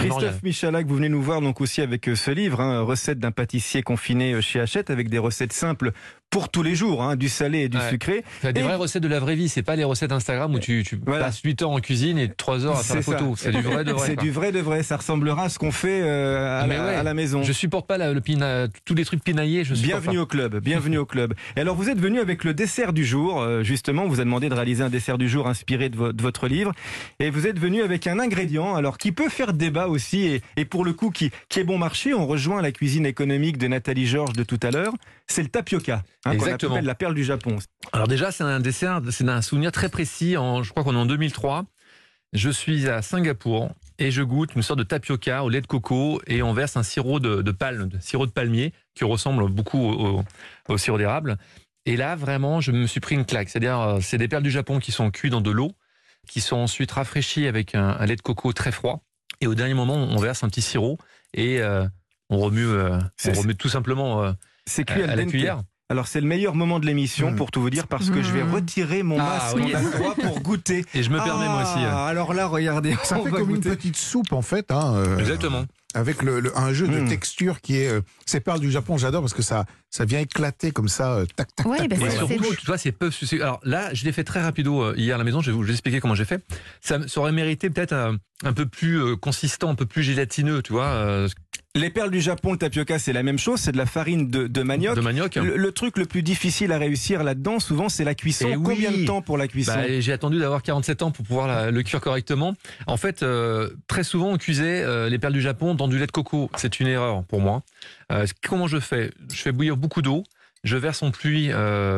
Christophe Michalak, vous venez nous voir donc aussi avec ce livre, Recettes d'un pâtissier confiné chez Hachette, avec des recettes simples pour tous les jours, du salé et du sucré. C'est des vraies recettes de la vraie vie, c'est pas les recettes Instagram où tu passes 8 heures en cuisine et 3 heures à faire la photo. C'est du vrai de vrai. C'est du vrai de vrai, ça ressemblera à ce qu'on fait à la maison. Je supporte pas tous les trucs pinaillés. Bienvenue au club, bienvenue au club. Et alors vous êtes venu avec le dessert du jour, justement, on vous a demandé de réaliser un dessert du jour inspiré de votre livre, et vous êtes venu avec un ingrédient alors qui peut faire débat aussi, et pour le coup qui est bon marché. On rejoint la cuisine économique de Nathalie Georges de tout à l'heure, c'est le tapioca, qu'on appelle la perle du Japon. Alors déjà, c'est un dessert, c'est un souvenir très précis, je crois qu'on est en 2003, je suis à Singapour et je goûte une sorte de tapioca au lait de coco et on verse un sirop de sirop de palmier qui ressemble beaucoup au sirop d'érable. Et là, vraiment, je me suis pris une claque. C'est-à-dire, c'est des perles du Japon qui sont cuites dans de l'eau, qui sont ensuite rafraîchies avec un lait de coco très froid. Et au dernier moment, on verse un petit sirop et on remue tout simplement c'est cuit à la cuillère. Alors c'est le meilleur moment de l'émission pour tout vous dire parce que je vais retirer mon masque droit pour goûter. Et je me permets moi aussi. Alors là, regardez, ça fait comme une petite soupe en fait. Exactement. Avec un jeu de texture qui est... ces perles du Japon, j'adore parce que ça vient éclater comme ça, tac, tac, ouais, tac. Et surtout, tu vois, c'est peu... Alors là, je l'ai fait très rapido hier à la maison, je vais vous expliquer comment j'ai fait. Ça aurait mérité peut-être un peu plus consistant, un peu plus gélatineux, tu vois. Les perles du Japon, le tapioca, c'est la même chose, c'est de la farine de manioc. De manioc. Le truc le plus difficile à réussir là-dedans, souvent, c'est la cuisson. Combien de temps pour la cuisson? J'ai attendu d'avoir 47 ans pour pouvoir le cuire correctement. En fait, très souvent, on cuisait les perles du Japon dans du lait de coco. C'est une erreur pour moi. Comment je fais? Je fais bouillir beaucoup d'eau. Je verse en pluie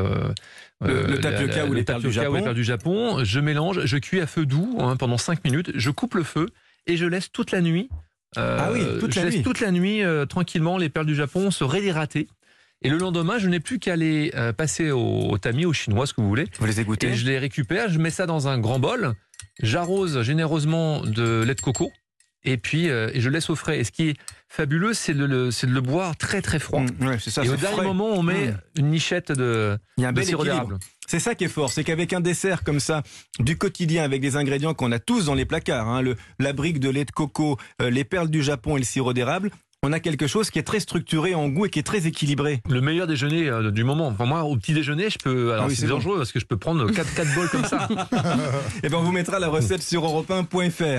le tapioca ou les perles du Japon. Je mélange, je cuis à feu doux pendant 5 minutes. Je coupe le feu et je laisse toute la nuit. Toute la nuit tranquillement les perles du Japon se réhydrater. Et le lendemain, je n'ai plus qu'à les passer au tamis, au chinois, ce que vous voulez. Vous les égouttez. Et je les récupère, je mets ça dans un grand bol, j'arrose généreusement de lait de coco, et puis et je laisse au frais. Et ce qui est fabuleux, c'est de le boire très très froid. C'est ça, et au dernier moment, on met une nichette de sirop d'érable. C'est ça qui est fort, c'est qu'avec un dessert comme ça, du quotidien, avec des ingrédients qu'on a tous dans les placards, la brique de lait de coco, les perles du Japon et le sirop d'érable, on a quelque chose qui est très structuré en goût et qui est très équilibré. Le meilleur déjeuner du moment. Enfin, moi, au petit déjeuner, je peux... Alors, c'est dangereux parce que je peux prendre 4 bols comme ça. Et ben, on vous mettra la recette sur europe1.fr.